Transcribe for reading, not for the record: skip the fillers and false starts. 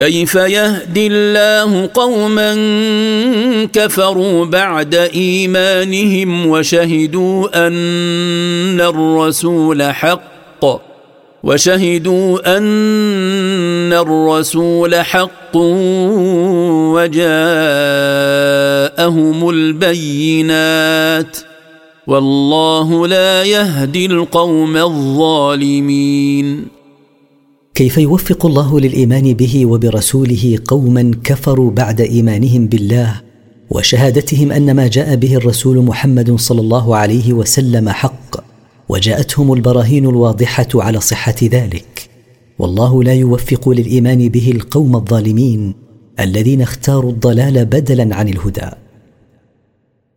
كيف يهدي الله قوما كفروا بعد إيمانهم وشهدوا أن الرسول حق وجاءهم البينات والله لا يهدي القوم الظالمين. كيف يوفق الله للإيمان به وبرسوله قوما كفروا بعد إيمانهم بالله وشهادتهم أن ما جاء به الرسول محمد صلى الله عليه وسلم حق، وجاءتهم البراهين الواضحة على صحة ذلك، والله لا يوفق للإيمان به القوم الظالمين الذين اختاروا الضلال بدلا عن الهدى.